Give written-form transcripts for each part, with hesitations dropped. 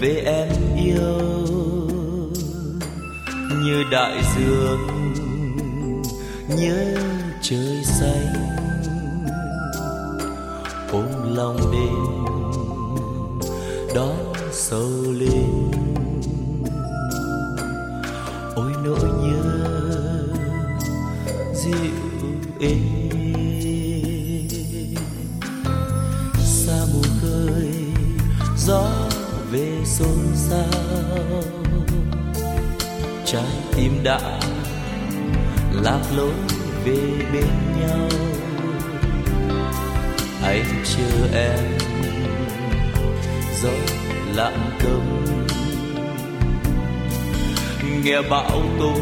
về em yêu, như đại dương nhớ trời xanh, ôm lòng đêm đón sầu lên. Ôi nỗi nhớ dịu êm, xa mù khơi gió về xôn xao, trái tim đã lạc lối về bên nhau. Anh chờ em gió lặng câm, nghe bão tố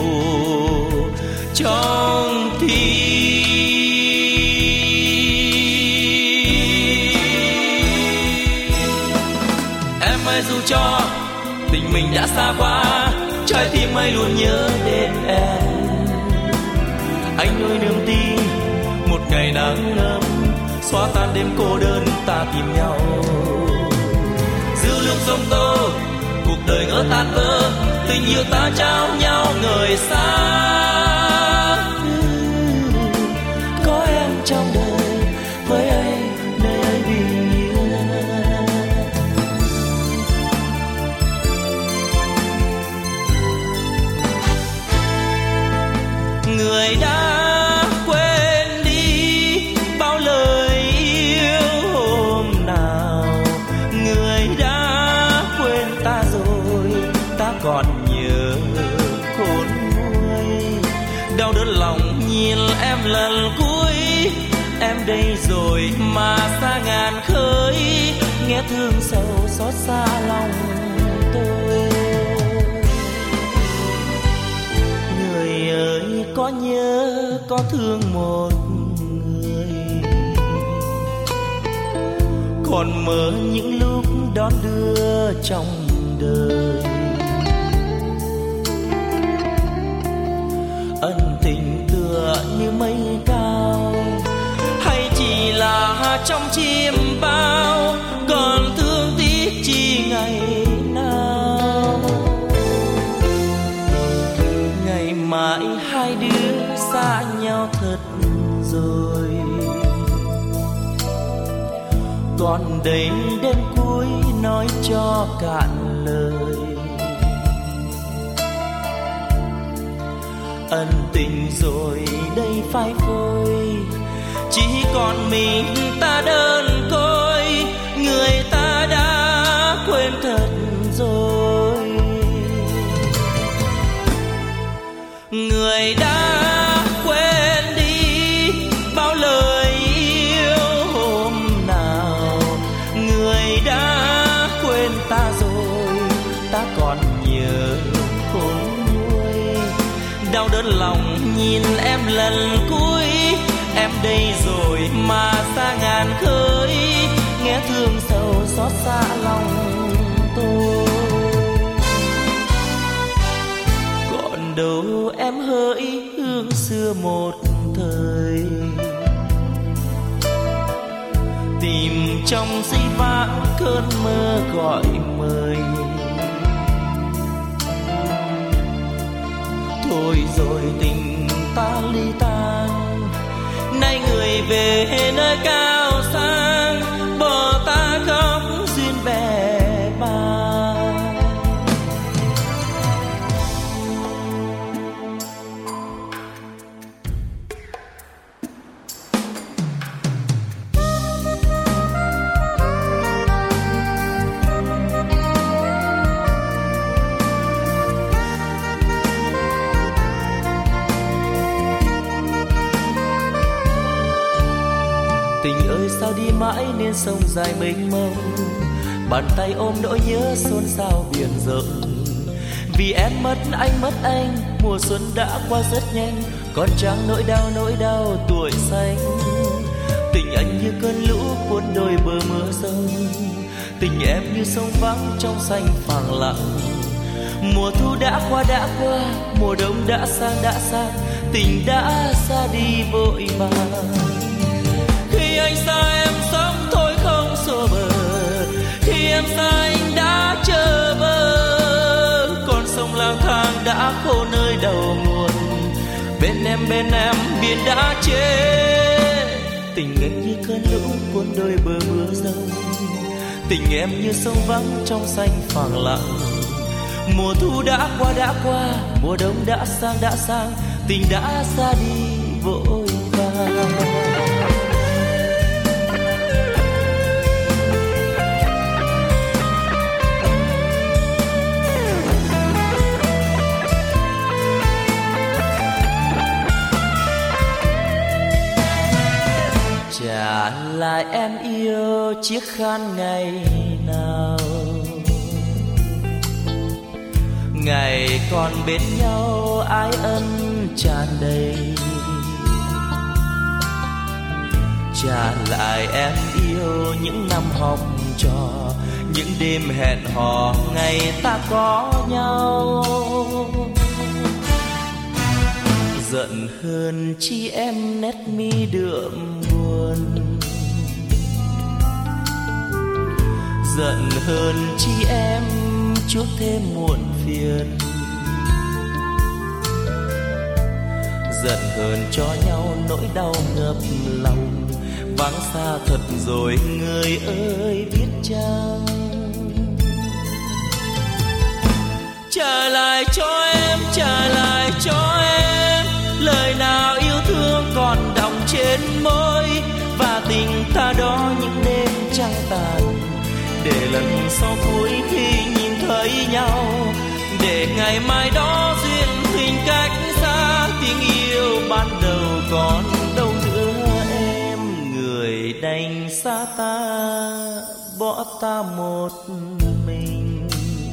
trong tim. Em ơi, dù cho tình mình đã xa quá, trái tim ấy luôn nhớ đến em. Anh nuôi niềm tin một ngày nắng ấm, xóa tan đêm cô đơn ta tìm nhau. Dư lượng sông tố cuộc đời ngỡ tan vỡ, tình yêu ta trao nhau người xa. Có em trong đời với anh, nơi ấy bình yên. Người đã quên đi bao lời yêu hôm nào, người đã quên ta rồi, ta còn nhớ khôn nguôi. Đau đớn lòng nhìn em lần cuối, em đây rồi mà xa ngàn khơi, nghe thương sầu xót xa lòng tôi. Người ơi, có nhớ có thương một người, còn mơ những lúc đón đưa trong đời. Ân tình tựa như mây cao, hay chỉ là trong chim bao, còn thương tiếc chi ngày nào. Ngày mãi hai đứa xa nhau thật rồi, còn đây đêm cuối nói cho cạn lời. Ân tình rồi đây phai phôi, chỉ còn mình ta đơn côi, người ta đã quên thật rồi. Người đã quên đi bao lời yêu hôm nào, người đã quên ta rồi, ta còn nhớ khôn nguôi. Đau đớn lòng nhìn em lần cuối, em đây rồi mà xa ngàn khơi, nghe thương sầu xót xa lòng tôi. Còn đâu em hỡi hương xưa một thời, tìm trong giây vãng cơn mơ gọi mời. Thôi rồi tình ta ly tan, nay người về nơi cao sang, bỏ ta khóc duyên bè bàng. Tình ơi sao đi mãi nên sông dài mênh mông, bàn tay ôm nỗi nhớ xôn xao biển rộng. Vì em mất anh mất anh, mùa xuân đã qua rất nhanh, còn chẳng nỗi đau tuổi xanh. Tình anh như cơn lũ cuốn đôi bờ mưa sông, tình em như sông vắng trong xanh phẳng lặng. Mùa thu đã qua, mùa đông đã sang, tình đã xa đi vội vàng. Khi anh xa em sống thôi không xô bờ, khi em xa anh đã trở đã khô nơi đầu nguồn. Bên em biển đã chết. Tình anh như cơn lũ cuốn đôi bờ mưa rông. Tình em như sông vắng trong xanh phẳng lặng. Mùa thu đã qua, mùa đông đã sang, tình đã ra đi vội vàng. Trả lại em yêu chiếc khăn ngày nào, ngày còn bên nhau ái ân tràn đầy. Trả lại em yêu những năm học trò, những đêm hẹn hò ngày ta có nhau. Giận hơn chi em nét mi đượm buồn, giận hơn chi em chuốc thêm muộn phiền. Giận hơn cho nhau nỗi đau ngập lòng, vắng xa thật rồi người ơi biết chăng. Trả lại cho em, trả lại cho em lời nào yêu thương còn đọng trên môi, và tình ta đó những đêm trăng tàn. Để lần sau cuối khi nhìn thấy nhau, để ngày mai đó duyên tình cách xa. Tình yêu ban đầu còn đâu nữa em, người đành xa ta bỏ ta một mình.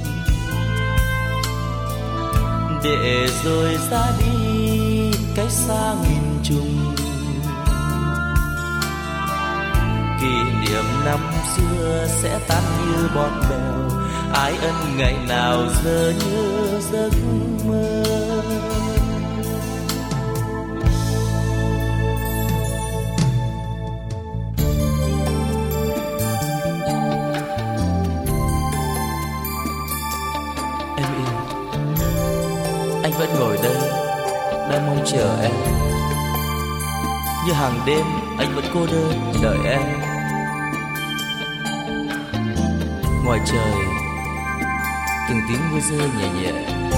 Để rồi ra đi cách xa nghìn trùng, kỷ niệm năm xưa sẽ tan như bọt bèo. Ái ân ngày nào giờ như giấc mơ. Em yêu, anh vẫn ngồi đây đang mong chờ em. Như hàng đêm anh vẫn cô đơn đợi em. Ngoài trời từng tiếng mưa rơi nhẹ nhẹ,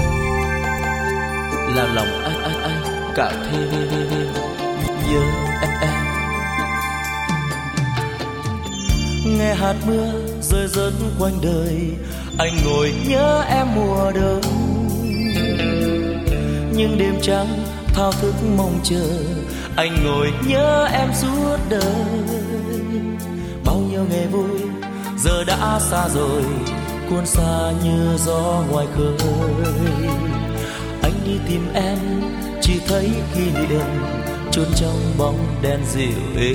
làm lòng anh cảm thêm nhớ em. Nghe hạt mưa rơi rớt quanh đời, anh ngồi nhớ em mùa đông. Nhưng đêm trắng thao thức mong chờ, anh ngồi nhớ em suốt đời. Bao nhiêu ngày vui giờ đã xa rồi, cuốn xa như gió ngoài khơi. Anh đi tìm em chỉ thấy kỷ niệm chôn trong bóng đèn dịu êm.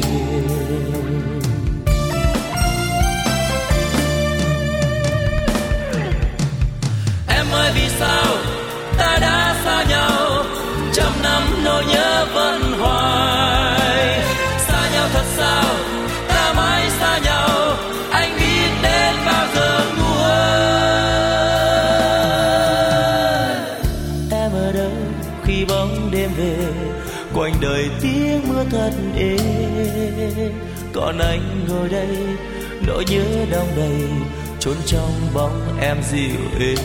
Em ơi vì sao ta đã xa nhau, trăm năm nỗi nhớ vẫn hoài. Xa nhau thật sao, ta mãi xa nhau, anh biết đến bao giờ nguôi. Em ở đâu khi bóng đêm về, quanh đời tiếng mưa thật êm. Còn anh ngồi đây nỗi nhớ đong đầy, trốn trong bóng em dịu êm.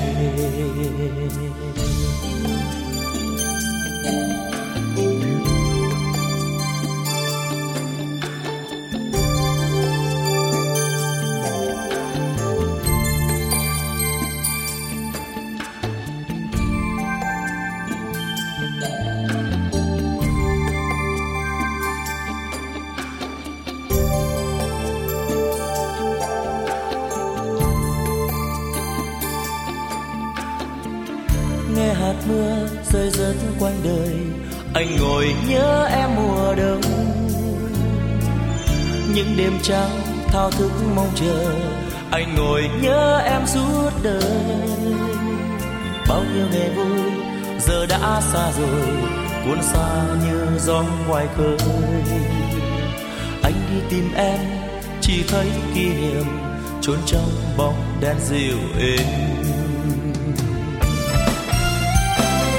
Nghe hạt mưa rơi rớt quanh đời, anh ngồi nhớ em mùa đông. Những đêm trắng thao thức mong chờ, anh ngồi nhớ em suốt đời. Bao nhiêu ngày vui giờ đã xa rồi, cuốn xa như gió ngoài khơi. Anh đi tìm em chỉ thấy kỷ niệm trốn trong bóng đèn dịu êm.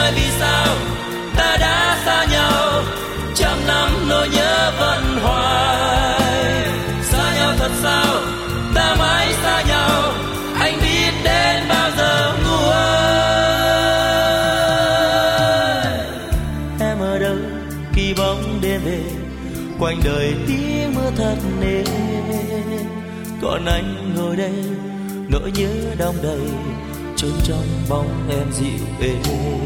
đời vì sao ta đã xa nhau, trăm năm nỗi nhớ vẫn hoài. Xa nhau thật sao, ta mãi xa nhau, anh biết đến bao giờ ngu ơi. Em ở đâu khi bóng đêm về, quanh đời tiếng mưa thật nề. Còn anh ngồi đây nỗi nhớ đong đầy, trốn trong bóng em dịu êm.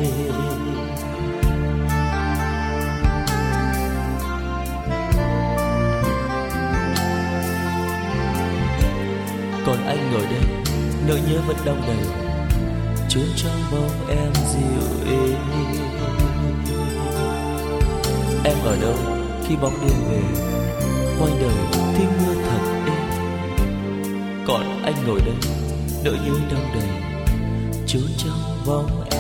Còn anh ngồi đây nỗi nhớ vẫn đong đầy, trốn trong bóng em dịu êm. Em ở đâu khi bóng đêm về, quanh đời tiếng mưa thật êm. Còn anh ngồi đây nỗi nhớ đong đầy, trốn trong bóng em